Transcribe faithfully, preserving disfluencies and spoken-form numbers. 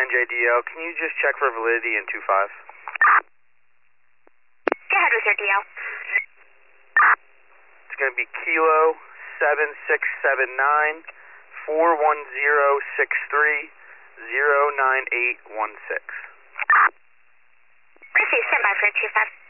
nine J D L. Can you just check for validity in two five? Go ahead with your D L. It's going to be Kilo seven six seven nine four one zero six three zero nine eight one six. Proceed, stand by for two five.